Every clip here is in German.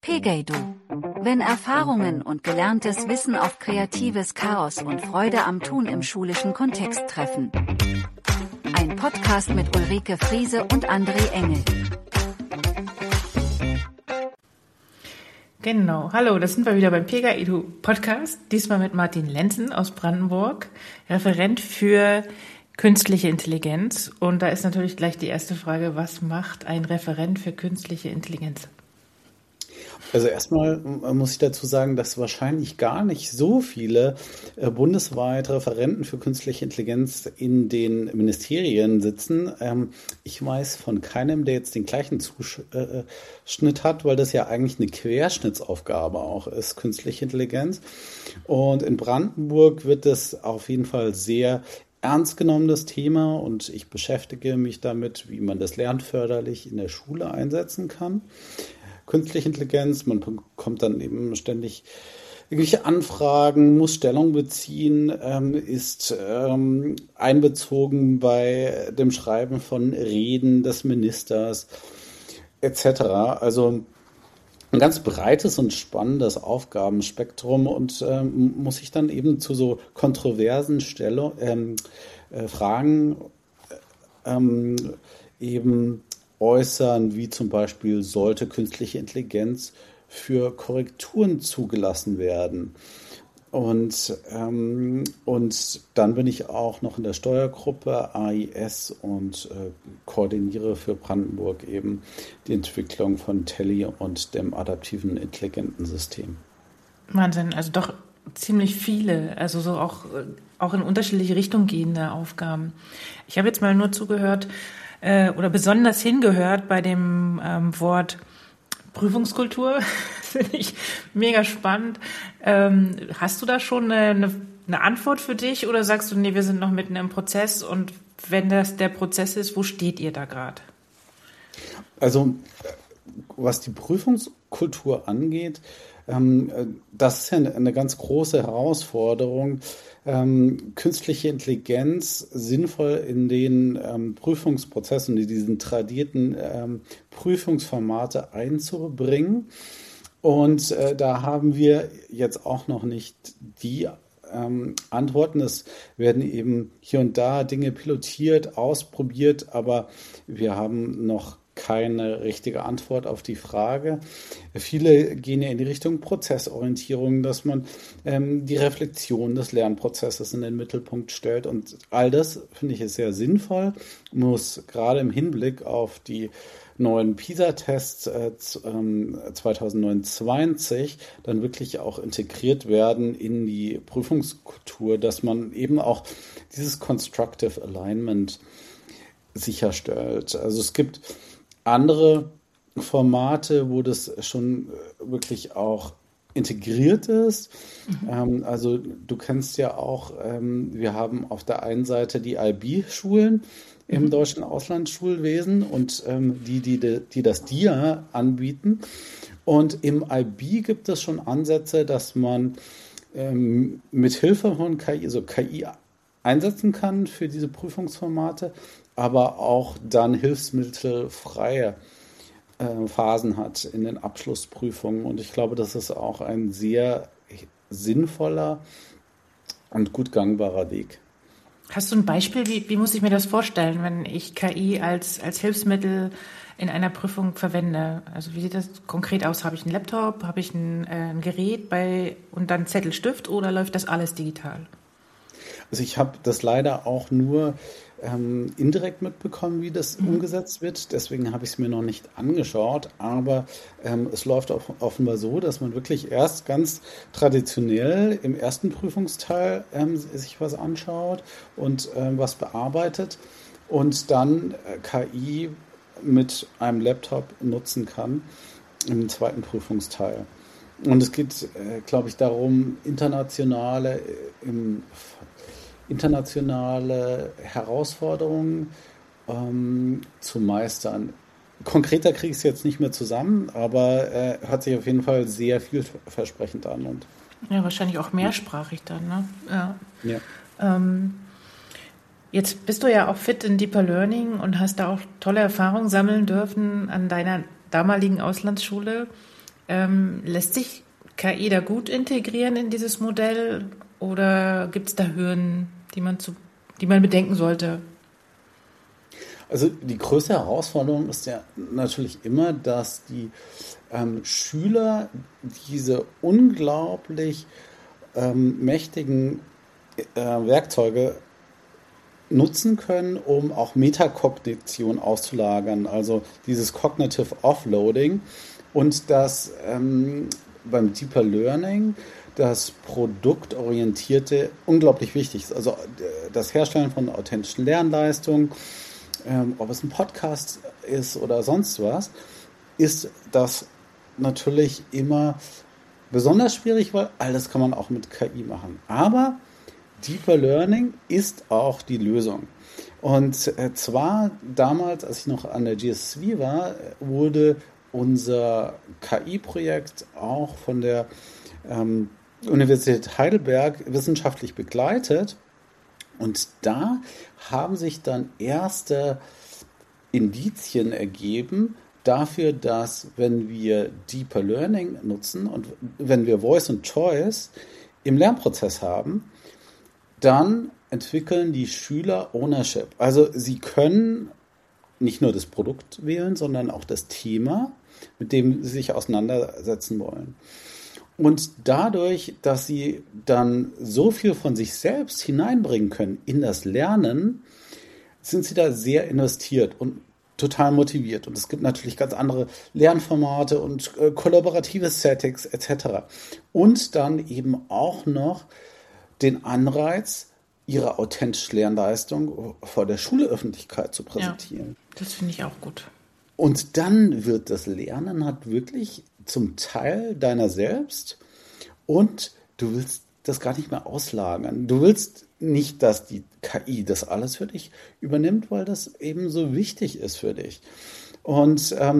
Pegeidu. Wenn Erfahrungen und gelerntes Wissen auf kreatives Chaos und Freude am Tun im schulischen Kontext treffen. Ein Podcast mit Ulrike Friese und André Engel. Genau, hallo, da sind wir wieder beim Pegeidu Podcast, diesmal mit Martin Lenzen aus Brandenburg, Referent für künstliche Intelligenz. Und da ist natürlich gleich die erste Frage, was macht ein Referent für künstliche Intelligenz? Also erstmal muss ich dazu sagen, dass wahrscheinlich gar nicht so viele bundesweit Referenten für künstliche Intelligenz in den Ministerien sitzen. Ich weiß von keinem, der jetzt den gleichen Zuschnitt hat, weil das ja eigentlich eine Querschnittsaufgabe auch ist, künstliche Intelligenz. Und in Brandenburg wird es auf jeden Fall sehr ernst genommen, das Thema, und ich beschäftige mich damit, wie man das lernförderlich in der Schule einsetzen kann. Künstliche Intelligenz, man bekommt dann eben ständig irgendwelche Anfragen, muss Stellung beziehen, ist einbezogen bei dem Schreiben von Reden des Ministers etc. Also ein ganz breites und spannendes Aufgabenspektrum und muss sich dann eben zu so kontroversen Fragen eben äußern, wie zum Beispiel, sollte künstliche Intelligenz für Korrekturen zugelassen werden? Und dann bin ich auch noch in der Steuergruppe AIS und koordiniere für Brandenburg eben die Entwicklung von Telly und dem adaptiven intelligenten System. Wahnsinn, also doch ziemlich viele, also so auch in unterschiedliche Richtungen gehende Aufgaben. Ich habe jetzt mal nur zugehört, oder besonders hingehört bei dem Wort Prüfungskultur. Finde ich mega spannend. Hast du da schon eine Antwort für dich oder sagst du, nee, wir sind noch mitten im Prozess, und wenn das der Prozess ist, wo steht ihr da gerade? Also was die Prüfungskultur angeht, das ist ja eine ganz große Herausforderung, künstliche Intelligenz sinnvoll in den Prüfungsprozessen, in diesen tradierten Prüfungsformate einzubringen. Und da haben wir jetzt auch noch nicht die Antworten. Es werden eben hier und da Dinge pilotiert, ausprobiert, aber wir haben noch keine richtige Antwort auf die Frage. Viele gehen ja in die Richtung Prozessorientierung, dass man die Reflexion des Lernprozesses in den Mittelpunkt stellt. Und all das, finde ich, ist sehr sinnvoll, muss gerade im Hinblick auf die neuen PISA-Tests 2029 dann wirklich auch integriert werden in die Prüfungskultur, dass man eben auch dieses Constructive Alignment sicherstellt. Also es gibt andere Formate, wo das schon wirklich auch integriert ist. Also du kennst ja auch, wir haben auf der einen Seite die IB-Schulen im deutschen Auslandsschulwesen und die das DIA anbieten. Und im IB gibt es schon Ansätze, dass man mit Hilfe von KI, also KI einsetzen kann für diese Prüfungsformate, aber auch dann hilfsmittelfreie Phasen hat in den Abschlussprüfungen. Und ich glaube, das ist auch ein sehr sinnvoller und gut gangbarer Weg. Hast du ein Beispiel, wie muss ich mir das vorstellen, wenn ich KI als Hilfsmittel in einer Prüfung verwende? Also wie sieht das konkret aus? Habe ich einen Laptop, habe ich ein Gerät und dann Zettel, Stift, oder läuft das alles digital? Also ich habe das leider auch nur indirekt mitbekommen, wie das umgesetzt wird. Deswegen habe ich es mir noch nicht angeschaut. Aber es läuft offenbar so, dass man wirklich erst ganz traditionell im ersten Prüfungsteil sich was anschaut und was bearbeitet und dann KI mit einem Laptop nutzen kann im zweiten Prüfungsteil. Und es geht, glaube ich, darum, internationale Herausforderungen zu meistern. Konkreter kriege ich es jetzt nicht mehr zusammen, aber hört sich auf jeden Fall sehr vielversprechend an. Und ja, wahrscheinlich auch mehrsprachig dann, ne? Ja. Jetzt bist du ja auch fit in Deeper Learning und hast da auch tolle Erfahrungen sammeln dürfen an deiner damaligen Auslandsschule. Lässt sich KI da gut integrieren in dieses Modell oder gibt es da Hürden, die man bedenken sollte? Also die größte Herausforderung ist ja natürlich immer, dass die Schüler diese unglaublich mächtigen Werkzeuge nutzen können, um auch Metakognition auszulagern, also dieses Cognitive Offloading und das beim Deeper Learning das Produktorientierte unglaublich wichtig ist. Also das Herstellen von authentischen Lernleistungen, ob es ein Podcast ist oder sonst was, ist das natürlich immer besonders schwierig, weil alles kann man auch mit KI machen. Aber Deeper Learning ist auch die Lösung. Und zwar damals, als ich noch an der GSW war, wurde unser KI-Projekt auch von der Universität Heidelberg wissenschaftlich begleitet. Und da haben sich dann erste Indizien ergeben dafür, dass wenn wir Deeper Learning nutzen und wenn wir Voice and Choice im Lernprozess haben, dann entwickeln die Schüler Ownership. Also sie können nicht nur das Produkt wählen, sondern auch das Thema, mit dem sie sich auseinandersetzen wollen. Und dadurch, dass sie dann so viel von sich selbst hineinbringen können in das Lernen, sind sie da sehr investiert und total motiviert. Und es gibt natürlich ganz andere Lernformate und kollaborative Settings etc. Und dann eben auch noch den Anreiz, ihre authentische Lernleistung vor der Schulöffentlichkeit zu präsentieren. Ja, das finde ich auch gut. Und dann wird das Lernen halt wirklich zum Teil deiner selbst und du willst das gar nicht mehr auslagern. Du willst nicht, dass die KI das alles für dich übernimmt, weil das eben so wichtig ist für dich. Und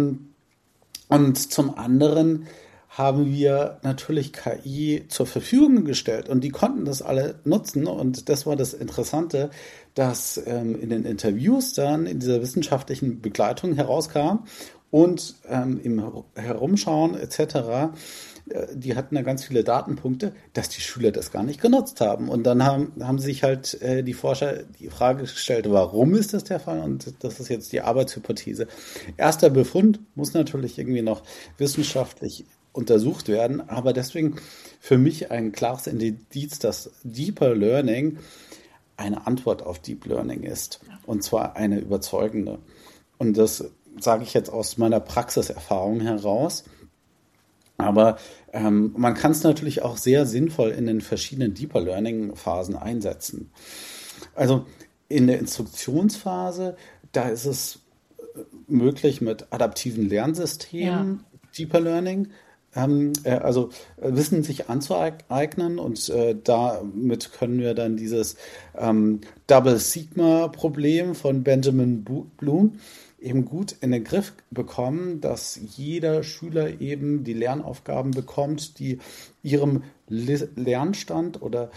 zum anderen haben wir natürlich KI zur Verfügung gestellt und die konnten das alle nutzen und das war das Interessante, dass in den Interviews dann in dieser wissenschaftlichen Begleitung herauskam und im Herumschauen etc., die hatten da ganz viele Datenpunkte, dass die Schüler das gar nicht genutzt haben. Und dann haben sich halt die Forscher die Frage gestellt, warum ist das der Fall? Und das ist jetzt die Arbeitshypothese. Erster Befund muss natürlich irgendwie noch wissenschaftlich untersucht werden, aber deswegen für mich ein klares Indiz, dass Deeper Learning eine Antwort auf Deep Learning ist. Und zwar eine überzeugende. Und das sage ich jetzt aus meiner Praxiserfahrung heraus. Aber man kann es natürlich auch sehr sinnvoll in den verschiedenen Deeper Learning Phasen einsetzen. Also in der Instruktionsphase, da ist es möglich mit adaptiven Lernsystemen, Deeper Learning, also Wissen sich anzueignen und damit können wir dann dieses Double Sigma Problem von Benjamin Bloom eben gut in den Griff bekommen, dass jeder Schüler eben die Lernaufgaben bekommt, die ihrem Lernstand oder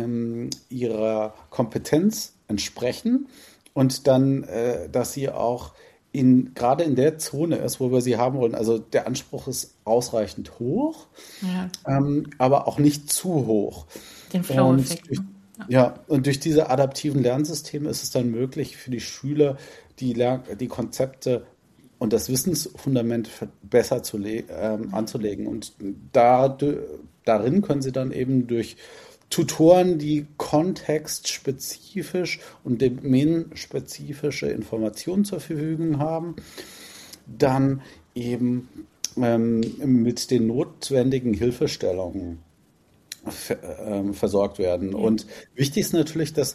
ihrer Kompetenz entsprechen und dann, dass sie auch gerade in der Zone ist, wo wir sie haben wollen. Also der Anspruch ist ausreichend hoch, aber auch nicht zu hoch. Den Flow-Effekt. Und durch diese adaptiven Lernsysteme ist es dann möglich für die Schüler, die Konzepte und das Wissensfundament besser anzulegen. Und darin können sie dann eben durch Tutoren, die kontextspezifisch und domänenspezifische Informationen zur Verfügung haben, dann eben mit den notwendigen Hilfestellungen versorgt werden. Und wichtig ist natürlich, dass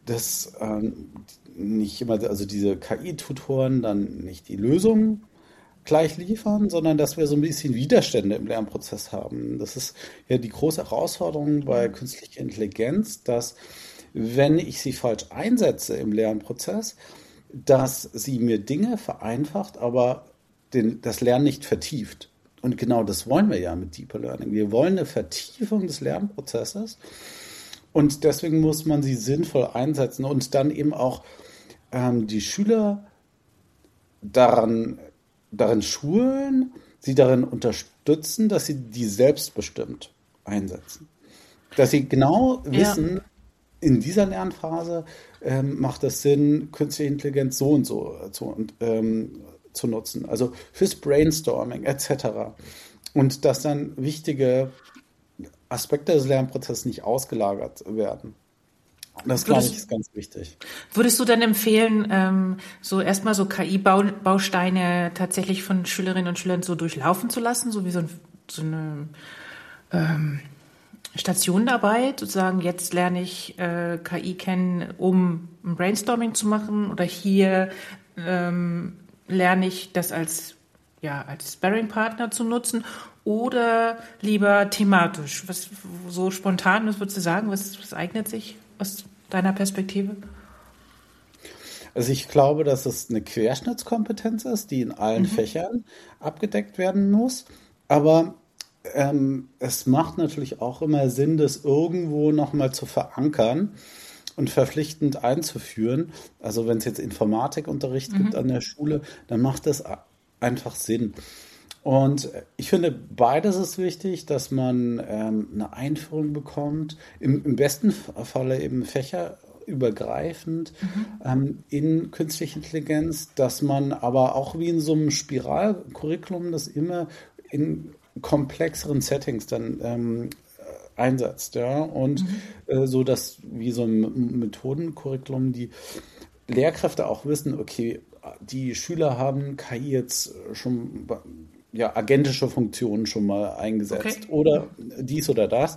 nicht immer, also diese KI-Tutoren dann nicht die Lösung gleich liefern, sondern dass wir so ein bisschen Widerstände im Lernprozess haben. Das ist ja die große Herausforderung bei künstlicher Intelligenz, dass wenn ich sie falsch einsetze im Lernprozess, dass sie mir Dinge vereinfacht, aber das Lernen nicht vertieft. Und genau das wollen wir ja mit Deeper Learning. Wir wollen eine Vertiefung des Lernprozesses und deswegen muss man sie sinnvoll einsetzen und dann eben auch die Schüler darin schulen, sie darin unterstützen, dass sie die selbstbestimmt einsetzen. Dass sie genau wissen, in dieser Lernphase macht es Sinn, künstliche Intelligenz so und so zu nutzen. Also fürs Brainstorming etc. Und dass dann wichtige Aspekte des Lernprozesses nicht ausgelagert werden. Das, glaube ich, ist ganz wichtig. Würdest du dann empfehlen, so erstmal so KI-Bausteine tatsächlich von Schülerinnen und Schülern so durchlaufen zu lassen, so wie so eine Stationenarbeit, sozusagen, jetzt lerne ich KI kennen, um ein Brainstorming zu machen, oder hier lerne ich das als Sparring-Partner zu nutzen, oder lieber thematisch? Was so spontan, was würdest du sagen, was eignet sich aus deiner Perspektive? Also ich glaube, dass es eine Querschnittskompetenz ist, die in allen Fächern abgedeckt werden muss, aber es macht natürlich auch immer Sinn, das irgendwo nochmal zu verankern und verpflichtend einzuführen. Also wenn es jetzt Informatikunterricht gibt an der Schule, dann macht das einfach Sinn. Und ich finde, beides ist wichtig, dass man eine Einführung bekommt, im besten Falle eben fächerübergreifend in künstliche Intelligenz, dass man aber auch wie in so einem Spiralcurriculum das immer in komplexeren Settings dann einsetzt, ja, und so dass wie so ein Methodencurriculum die Lehrkräfte auch wissen, okay, die Schüler haben KI jetzt schon agentische Funktionen schon mal eingesetzt oder dies oder das,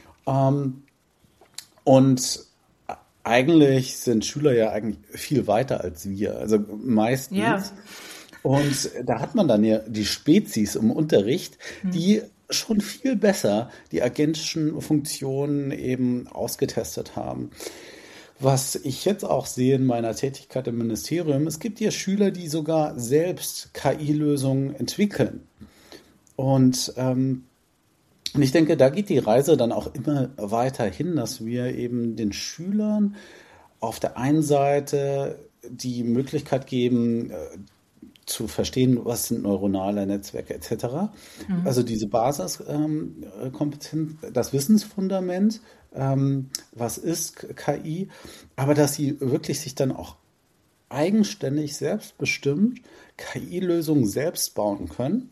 und eigentlich sind Schüler ja eigentlich viel weiter als wir, also meistens. Ja. Und da hat man dann ja die Spezies im Unterricht, die schon viel besser die agentischen Funktionen eben ausgetestet haben. Was ich jetzt auch sehe in meiner Tätigkeit im Ministerium, es gibt ja Schüler, die sogar selbst KI-Lösungen entwickeln. Und ich denke, da geht die Reise dann auch immer weiter hin, dass wir eben den Schülern auf der einen Seite die Möglichkeit geben, zu verstehen, was sind neuronale Netzwerke etc. Also diese Basiskompetenz, das Wissensfundament, was ist KI, aber dass sie wirklich sich dann auch eigenständig, selbstbestimmt KI-Lösungen selbst bauen können,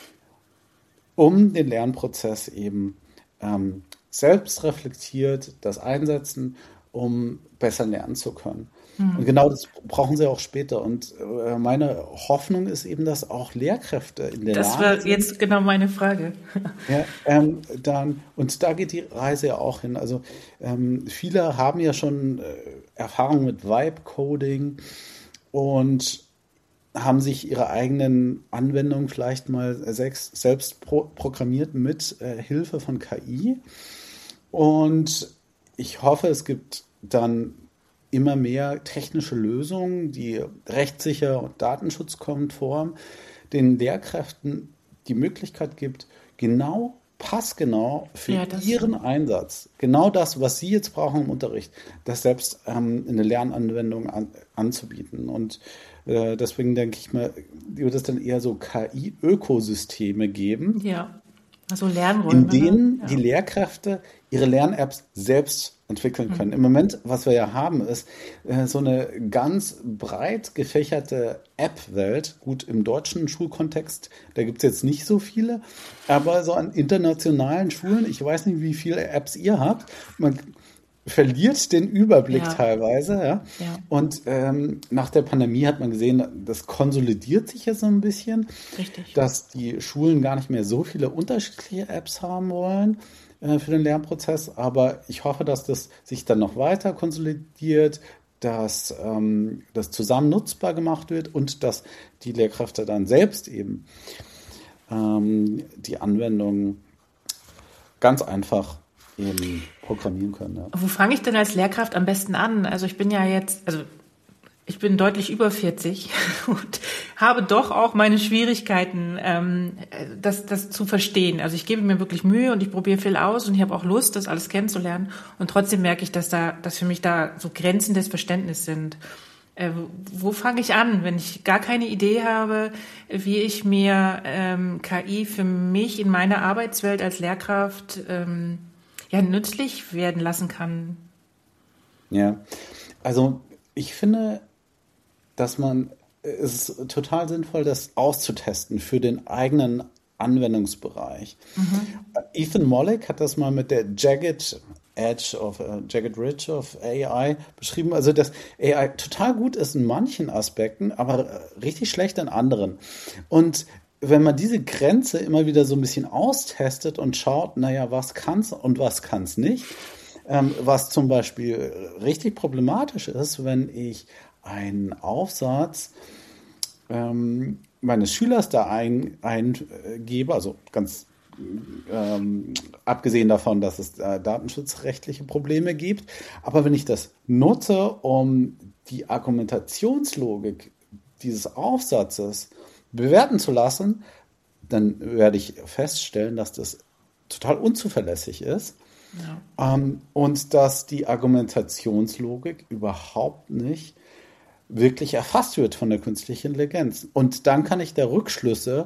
um den Lernprozess eben selbst reflektiert, das einsetzen, um besser lernen zu können. Und genau das brauchen sie auch später. Und meine Hoffnung ist eben, dass auch Lehrkräfte in der Lage sind. Das war jetzt genau meine Frage. Ja, und da geht die Reise ja auch hin. Also viele haben ja schon Erfahrung mit Vibe-Coding und haben sich ihre eigenen Anwendungen vielleicht mal selbst programmiert mit Hilfe von KI. Und ich hoffe, es gibt dann immer mehr technische Lösungen, die rechtssicher und datenschutzkonform den Lehrkräften die Möglichkeit gibt, passgenau für ihren Einsatz, genau das, was sie jetzt brauchen im Unterricht, das selbst in der Lernanwendung anzubieten. Und deswegen denke ich mal, wird es dann eher so KI-Ökosysteme geben, also Lernräume, in denen die Lehrkräfte ihre Lern-Apps selbst entwickeln können. Im Moment, was wir ja haben, ist so eine ganz breit gefächerte App-Welt. Gut, im deutschen Schulkontext, da gibt es jetzt nicht so viele, aber so an internationalen Schulen, ich weiß nicht, wie viele Apps ihr habt, man verliert den Überblick teilweise. Ja? Und nach der Pandemie hat man gesehen, das konsolidiert sich jetzt so ein bisschen, dass die Schulen gar nicht mehr so viele unterschiedliche Apps haben wollen für den Lernprozess, aber ich hoffe, dass das sich dann noch weiter konsolidiert, dass das zusammen nutzbar gemacht wird und dass die Lehrkräfte dann selbst eben die Anwendung ganz einfach eben programmieren können. Ja. Wo fange ich denn als Lehrkraft am besten an? Also ich bin ich bin deutlich über 40 und habe doch auch meine Schwierigkeiten, das zu verstehen. Also ich gebe mir wirklich Mühe und ich probiere viel aus und ich habe auch Lust, das alles kennenzulernen. Und trotzdem merke ich, dass für mich da so Grenzen des Verständnisses sind. Wo fange ich an, wenn ich gar keine Idee habe, wie ich mir KI für mich in meiner Arbeitswelt als Lehrkraft nützlich werden lassen kann? Ja, also ich finde, dass es ist total sinnvoll, das auszutesten für den eigenen Anwendungsbereich. Ethan Mollick hat das mal mit der Jagged Ridge of AI beschrieben. Also, dass AI total gut ist in manchen Aspekten, aber richtig schlecht in anderen. Und wenn man diese Grenze immer wieder so ein bisschen austestet und schaut, naja, was kann's und was kann's nicht, was zum Beispiel richtig problematisch ist, wenn ich einen Aufsatz meines Schülers da eingebe, also ganz abgesehen davon, dass es datenschutzrechtliche Probleme gibt. Aber wenn ich das nutze, um die Argumentationslogik dieses Aufsatzes bewerten zu lassen, dann werde ich feststellen, dass das total unzuverlässig ist. Ja. Und dass die Argumentationslogik überhaupt nicht wirklich erfasst wird von der künstlichen Intelligenz. Und dann kann ich da Rückschlüsse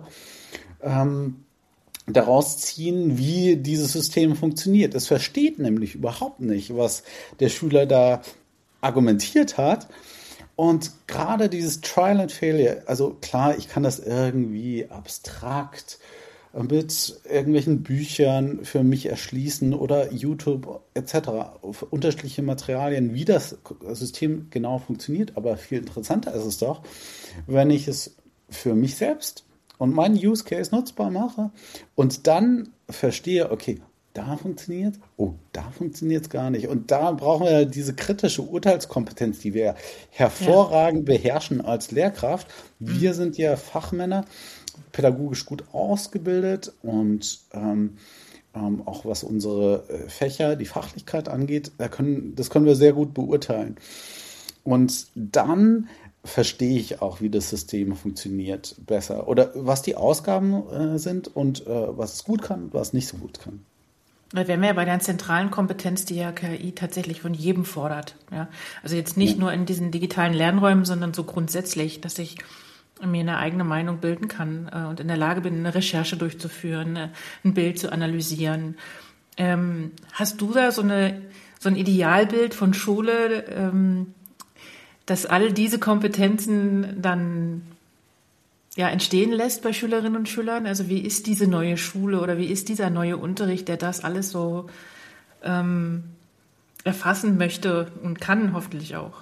daraus ziehen, wie dieses System funktioniert. Es versteht nämlich überhaupt nicht, was der Schüler da argumentiert hat. Und gerade dieses Trial and Failure, also klar, ich kann das irgendwie abstrakt mit irgendwelchen Büchern für mich erschließen oder YouTube etc. auf unterschiedliche Materialien, wie das System genau funktioniert. Aber viel interessanter ist es doch, wenn ich es für mich selbst und meinen Use Case nutzbar mache und dann verstehe, okay, da funktioniert, da funktioniert es gar nicht. Und da brauchen wir diese kritische Urteilskompetenz, die wir hervorragend beherrschen als Lehrkraft. Wir sind ja Fachmänner, pädagogisch gut ausgebildet und auch was unsere Fächer, die Fachlichkeit angeht, das können wir sehr gut beurteilen. Und dann verstehe ich auch, wie das System funktioniert besser oder was die Ausgaben sind und was es gut kann und was es nicht so gut kann. Da wären wir ja bei der zentralen Kompetenz, die ja KI tatsächlich von jedem fordert. Ja? Also jetzt nicht nur in diesen digitalen Lernräumen, sondern so grundsätzlich, dass ich mir eine eigene Meinung bilden kann und in der Lage bin, eine Recherche durchzuführen, ein Bild zu analysieren. Hast du da so ein Idealbild von Schule, das all diese Kompetenzen dann entstehen lässt bei Schülerinnen und Schülern? Also wie ist diese neue Schule oder wie ist dieser neue Unterricht, der das alles so erfassen möchte und kann, hoffentlich auch?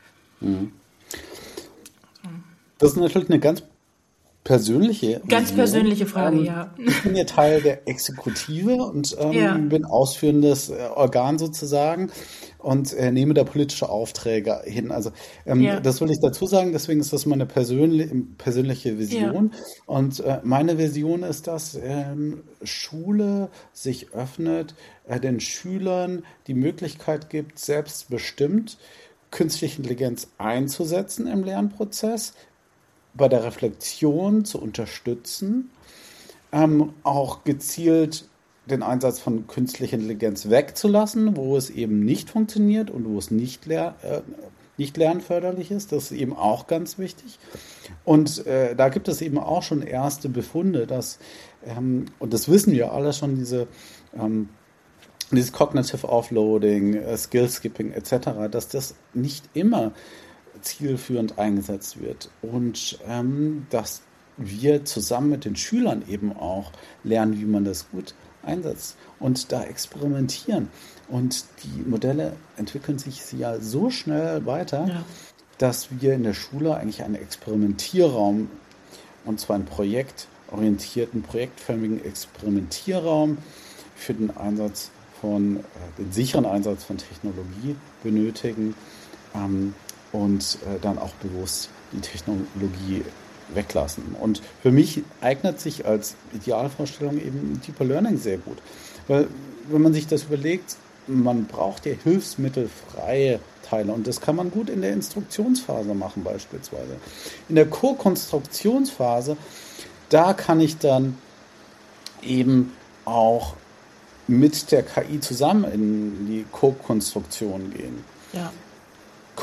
Das ist natürlich eine ganz persönliche Frage, ja. Ich bin ja Teil der Exekutive und bin ausführendes Organ sozusagen und nehme da politische Aufträge hin. Also das will ich dazu sagen, deswegen ist das meine persönliche Vision. Ja. Und meine Vision ist, dass Schule sich öffnet, den Schülern die Möglichkeit gibt, selbstbestimmt künstliche Intelligenz einzusetzen im Lernprozess, bei der Reflexion zu unterstützen, auch gezielt den Einsatz von künstlicher Intelligenz wegzulassen, wo es eben nicht funktioniert und wo es nicht lernförderlich ist. Das ist eben auch ganz wichtig. Und da gibt es eben auch schon erste Befunde, dass, und das wissen wir alle schon, dieses Cognitive Offloading, Skill Skipping etc., dass das nicht immer zielführend eingesetzt wird und dass wir zusammen mit den Schülern eben auch lernen, wie man das gut einsetzt und da experimentieren. Und die Modelle entwickeln sich ja so schnell weiter, dass wir in der Schule eigentlich einen Experimentierraum, und zwar einen projektorientierten, projektförmigen Experimentierraum für den den sicheren Einsatz von Technologie benötigen, und dann auch bewusst die Technologie weglassen. Und für mich eignet sich als Idealvorstellung eben Deeper Learning sehr gut. Weil, wenn man sich das überlegt, man braucht ja hilfsmittelfreie Teile und das kann man gut in der Instruktionsphase machen beispielsweise. In der Co-Konstruktionsphase, da kann ich dann eben auch mit der KI zusammen in die Co-Konstruktion gehen. Ja.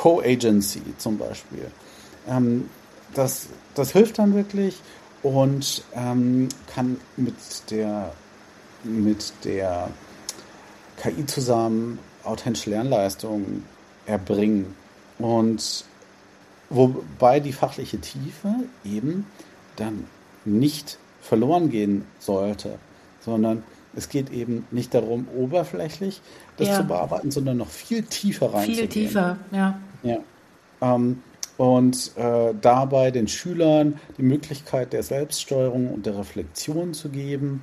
Co-Agency zum Beispiel. Das hilft dann wirklich und kann mit der KI zusammen authentische Lernleistungen erbringen. Und wobei die fachliche Tiefe eben dann nicht verloren gehen sollte, sondern es geht eben nicht darum, oberflächlich das zu bearbeiten, sondern noch viel tiefer reinzugehen. Viel tiefer, ja. Und dabei den Schülern die Möglichkeit der Selbststeuerung und der Reflexion zu geben.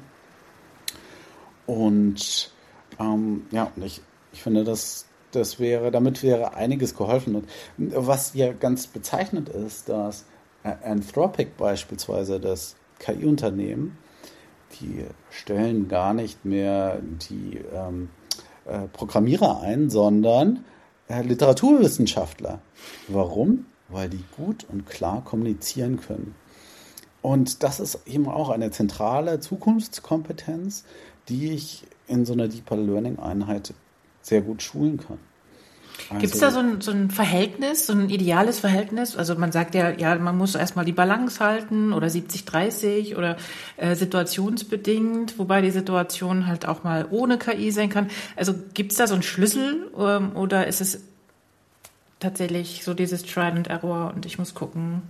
Und ich finde, damit wäre einiges geholfen. Und was ja ganz bezeichnend ist, dass Anthropic beispielsweise, das KI-Unternehmen, die stellen gar nicht mehr die Programmierer ein, sondern Literaturwissenschaftler. Warum? Weil die gut und klar kommunizieren können. Und das ist eben auch eine zentrale Zukunftskompetenz, die ich in so einer Deeper Learning Einheit sehr gut schulen kann. Gibt es da so ein Verhältnis, so ein ideales Verhältnis? Also man sagt ja, man muss erstmal die Balance halten oder 70-30 oder situationsbedingt, wobei die Situation halt auch mal ohne KI sein kann. Also gibt es da so einen Schlüssel oder ist es tatsächlich so dieses Trial and Error und ich muss gucken?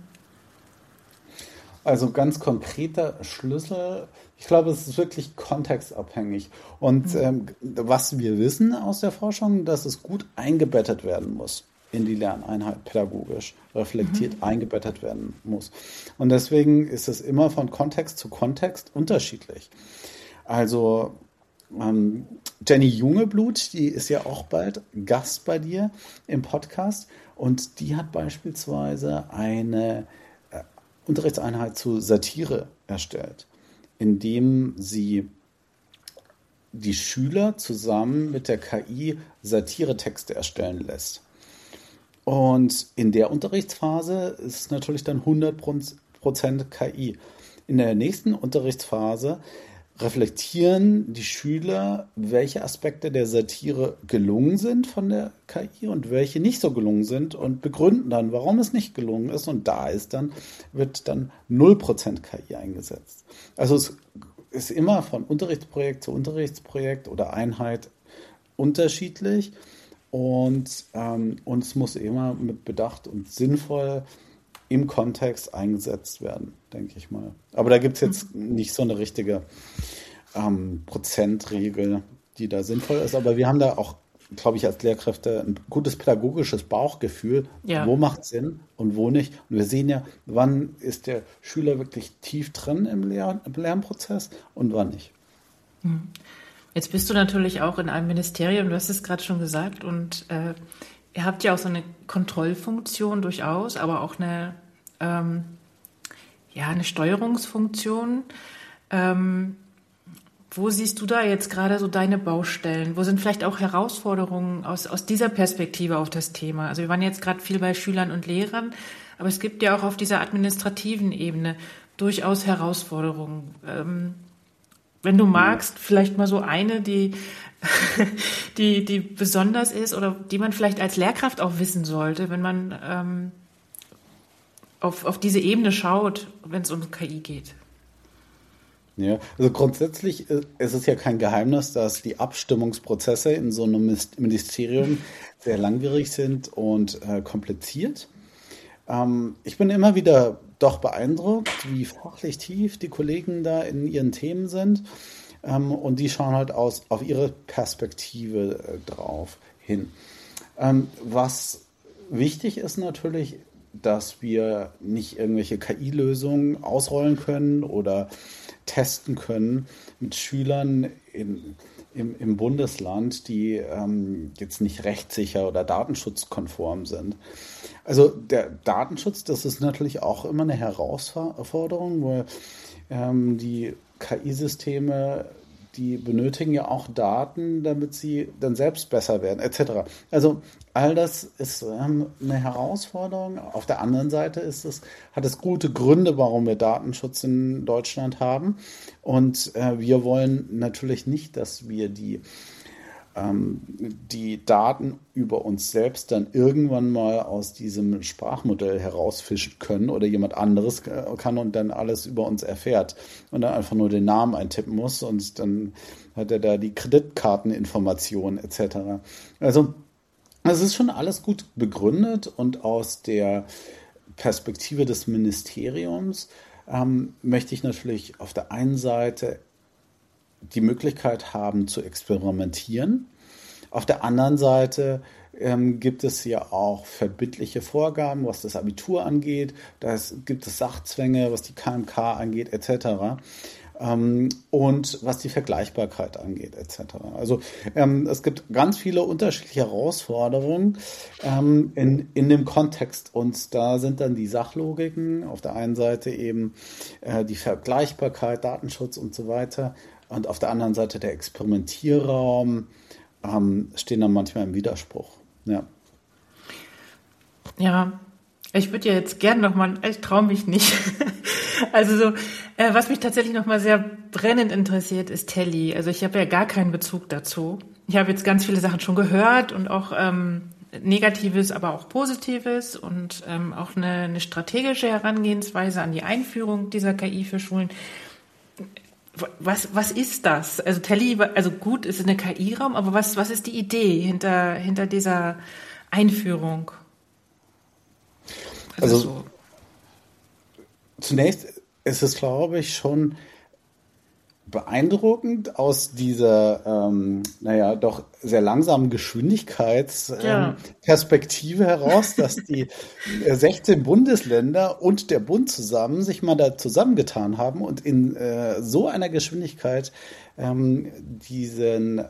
Also ganz konkreter Schlüssel, ich glaube, es ist wirklich kontextabhängig. Und was wir wissen aus der Forschung, dass es gut eingebettet werden muss in die Lerneinheit, pädagogisch reflektiert eingebettet werden muss. Und deswegen ist es immer von Kontext zu Kontext unterschiedlich. Also Jenny Jungeblut, die ist ja auch bald Gast bei dir im Podcast und die hat beispielsweise eine Unterrichtseinheit zu Satire erstellt, indem sie die Schüler zusammen mit der KI Satiretexte erstellen lässt. Und in der Unterrichtsphase ist es natürlich dann 100% KI. In der nächsten Unterrichtsphase reflektieren die Schüler, welche Aspekte der Satire gelungen sind von der KI und welche nicht so gelungen sind und begründen dann, warum es nicht gelungen ist. Und wird dann 0% KI eingesetzt. Also es ist immer von Unterrichtsprojekt zu Unterrichtsprojekt oder Einheit unterschiedlich und es muss immer mit Bedacht und sinnvoll im Kontext eingesetzt werden, denke ich mal. Aber da gibt es jetzt nicht so eine richtige Prozentregel, die da sinnvoll ist. Aber wir haben da auch, glaube ich, als Lehrkräfte ein gutes pädagogisches Bauchgefühl, wo macht es Sinn und wo nicht. Und wir sehen ja, wann ist der Schüler wirklich tief drin im Lernprozess und wann nicht. Jetzt bist du natürlich auch in einem Ministerium, du hast es gerade schon gesagt, und ihr habt ja auch so eine Kontrollfunktion durchaus, aber auch eine Steuerungsfunktion. Wo siehst du da jetzt gerade so deine Baustellen? Wo sind vielleicht auch Herausforderungen aus dieser Perspektive auf das Thema? Also wir waren jetzt gerade viel bei Schülern und Lehrern, aber es gibt ja auch auf dieser administrativen Ebene durchaus Herausforderungen. Wenn du magst, vielleicht mal so eine, die besonders ist oder die man vielleicht als Lehrkraft auch wissen sollte, wenn man auf diese Ebene schaut, wenn es um KI geht. Ja, also grundsätzlich ist es ja kein Geheimnis, dass die Abstimmungsprozesse in so einem Ministerium sehr langwierig sind und kompliziert. Ich bin immer wieder doch beeindruckt, wie fachlich tief die Kollegen da in ihren Themen sind. Und die schauen halt auf ihre Perspektive drauf hin. Was wichtig ist natürlich, dass wir nicht irgendwelche KI-Lösungen ausrollen können oder testen können mit Schülern im Bundesland, die jetzt nicht rechtssicher oder datenschutzkonform sind. Also der Datenschutz, das ist natürlich auch immer eine Herausforderung, weil die KI-Systeme, die benötigen ja auch Daten, damit sie dann selbst besser werden, etc. Also all das ist eine Herausforderung. Auf der anderen Seite hat es gute Gründe, warum wir Datenschutz in Deutschland haben. Und wir wollen natürlich nicht, dass wir die die Daten über uns selbst dann irgendwann mal aus diesem Sprachmodell herausfischen können oder jemand anderes kann und dann alles über uns erfährt und dann einfach nur den Namen eintippen muss und dann hat er da die Kreditkarteninformationen etc. Also es ist schon alles gut begründet und aus der Perspektive des Ministeriums möchte ich natürlich auf der einen Seite die Möglichkeit haben zu experimentieren. Auf der anderen Seite gibt es ja auch verbindliche Vorgaben, was das Abitur angeht. Da gibt es Sachzwänge, was die KMK angeht, etc. Und was die Vergleichbarkeit angeht, etc. Also es gibt ganz viele unterschiedliche Herausforderungen in dem Kontext. Und da sind dann die Sachlogiken, auf der einen Seite eben die Vergleichbarkeit, Datenschutz und so weiter. Und auf der anderen Seite der Experimentierraum stehen dann manchmal im Widerspruch. Ja, ja, ich würde ja jetzt gerne nochmal, ich traue mich nicht. Also so, was mich tatsächlich nochmal sehr brennend interessiert, ist Telly. Also ich habe ja gar keinen Bezug dazu. Ich habe jetzt ganz viele Sachen schon gehört und auch Negatives, aber auch Positives und auch eine strategische Herangehensweise an die Einführung dieser KI für Schulen. Was ist das? Also Telly, also gut, ist eine KI-Raum, aber was ist die Idee hinter dieser Einführung? Also so. Zunächst ist es, glaube ich, schon beeindruckend aus dieser, doch sehr langsamen Geschwindigkeitsperspektive heraus, dass die 16 Bundesländer und der Bund zusammen sich mal da zusammengetan haben und in so einer Geschwindigkeit diese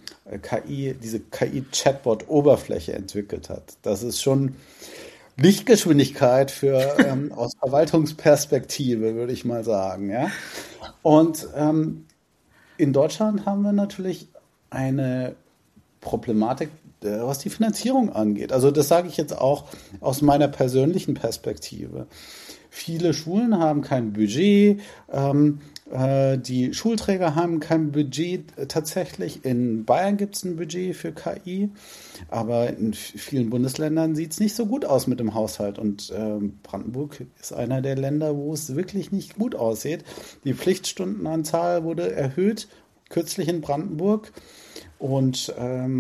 KI-Chatbot-Oberfläche entwickelt hat. Das ist schon Lichtgeschwindigkeit für aus Verwaltungsperspektive, würde ich mal sagen, ja. Und in Deutschland haben wir natürlich eine Problematik, was die Finanzierung angeht. Also das sage ich jetzt auch aus meiner persönlichen Perspektive. Viele Schulen haben kein Budget, die Schulträger haben kein Budget tatsächlich. In Bayern gibt es ein Budget für KI, aber in vielen Bundesländern sieht es nicht so gut aus mit dem Haushalt. Und Brandenburg ist einer der Länder, wo es wirklich nicht gut aussieht. Die Pflichtstundenanzahl wurde erhöht, kürzlich in Brandenburg. Und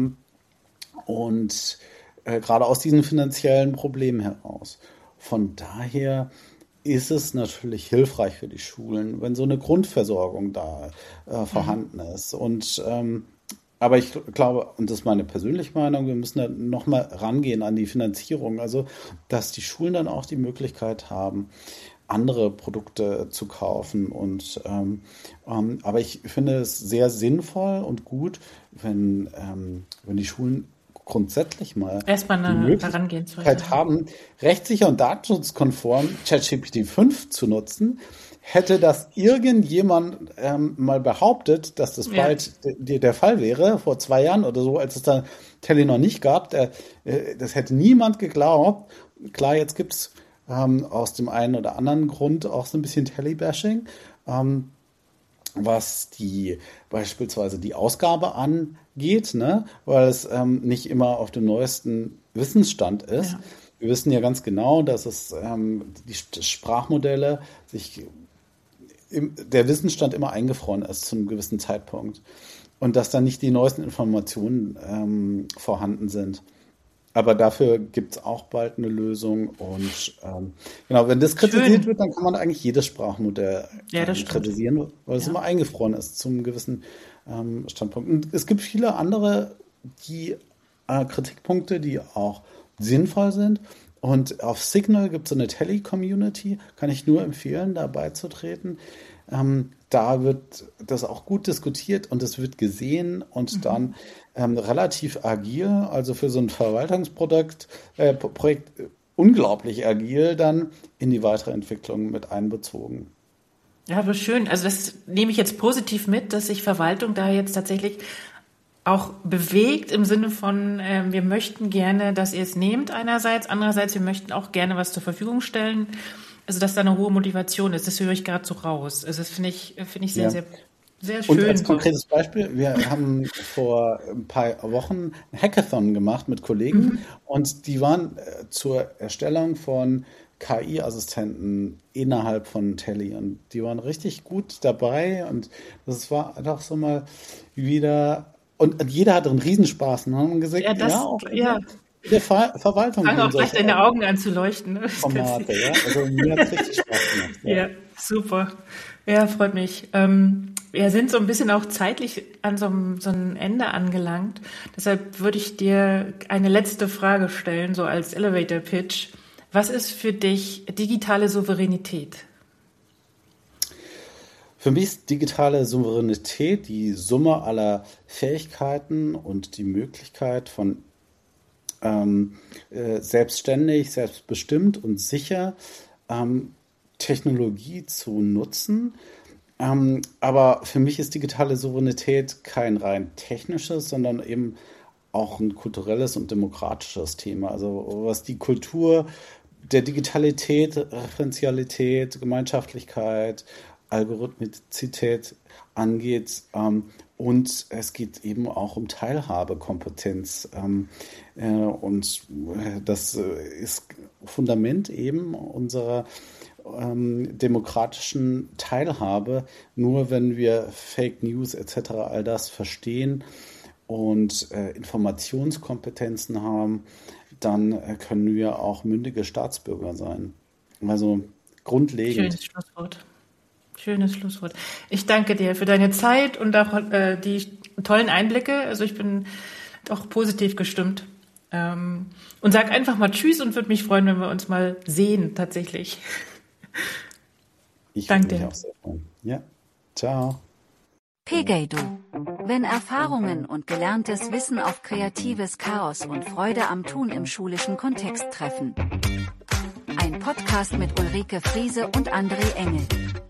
gerade aus diesen finanziellen Problemen heraus. Von daher ist es natürlich hilfreich für die Schulen, wenn so eine Grundversorgung da vorhanden ist. Und aber ich glaube, und das ist meine persönliche Meinung, wir müssen da nochmal rangehen an die Finanzierung. Also, dass die Schulen dann auch die Möglichkeit haben, andere Produkte zu kaufen. Und aber ich finde es sehr sinnvoll und gut, wenn die Schulen grundsätzlich mal erstmal eine Möglichkeit haben, rechtssicher und datenschutzkonform ChatGPT 5 zu nutzen. Hätte das irgendjemand mal behauptet, dass das bald der Fall wäre, vor 2 Jahren oder so, als es da Telly noch nicht gab, das hätte niemand geglaubt. Klar, jetzt gibt's aus dem einen oder anderen Grund auch so ein bisschen Telly-Bashing, was beispielsweise die Ausgabe angeht, ne? Weil es nicht immer auf dem neuesten Wissensstand ist. Ja. Wir wissen ja ganz genau, dass es die Sprachmodelle der Wissensstand immer eingefroren ist zu einem gewissen Zeitpunkt und dass dann nicht die neuesten Informationen vorhanden sind. Aber dafür gibt es auch bald eine Lösung. Und genau, wenn das kritisiert wird, dann kann man eigentlich jedes Sprachmodell kritisieren, weil es immer eingefroren ist zum gewissen Standpunkt. Und es gibt viele andere Kritikpunkte, die auch sinnvoll sind. Und auf Signal gibt es so eine Telly-Community, kann ich nur empfehlen, da beizutreten. Da wird das auch gut diskutiert und es wird gesehen und dann relativ agil, also für so ein Verwaltungsprojekt unglaublich agil dann in die weitere Entwicklung mit einbezogen. Ja, aber schön. Also das nehme ich jetzt positiv mit, dass sich Verwaltung da jetzt tatsächlich auch bewegt im Sinne von, wir möchten gerne, dass ihr es nehmt einerseits, andererseits, wir möchten auch gerne was zur Verfügung stellen. Also dass da eine hohe Motivation ist, das höre ich gerade so raus. Also das finde ich sehr, sehr Sehr schön. Und als konkretes Beispiel, wir haben vor ein paar Wochen ein Hackathon gemacht mit Kollegen und die waren zur Erstellung von KI-Assistenten innerhalb von Tele und die waren richtig gut dabei und das war doch so mal wieder und jeder hatte einen Riesenspaß und haben gesagt, auch in der Verwaltung fangen auch gleich deine Augen an zu leuchten. Ne? Formate, ja, also mir hat es richtig Spaß gemacht. Ja, super. Ja, freut mich. Wir sind so ein bisschen auch zeitlich an so einem Ende angelangt. Deshalb würde ich dir eine letzte Frage stellen, so als Elevator Pitch. Was ist für dich digitale Souveränität? Für mich ist digitale Souveränität die Summe aller Fähigkeiten und die Möglichkeit von selbstständig, selbstbestimmt und sicher Technologie zu nutzen. Aber für mich ist digitale Souveränität kein rein technisches, sondern eben auch ein kulturelles und demokratisches Thema. Also was die Kultur der Digitalität, Referenzialität, Gemeinschaftlichkeit, Algorithmizität angeht. Und es geht eben auch um Teilhabekompetenz. Und das ist Fundament eben unserer demokratischen Teilhabe. Nur wenn wir Fake News etc. all das verstehen und Informationskompetenzen haben, dann können wir auch mündige Staatsbürger sein. Also grundlegend. Schönes Schlusswort. Ich danke dir für deine Zeit und auch die tollen Einblicke. Also ich bin auch positiv gestimmt. Und sag einfach mal Tschüss und würde mich freuen, wenn wir uns mal sehen, tatsächlich. Ich würde mich auch sehr freuen. Ja, ciao. Pegeido. Wenn Erfahrungen und gelerntes Wissen auf kreatives Chaos und Freude am Tun im schulischen Kontext treffen. Ein Podcast mit Ulrike Friese und André Engel.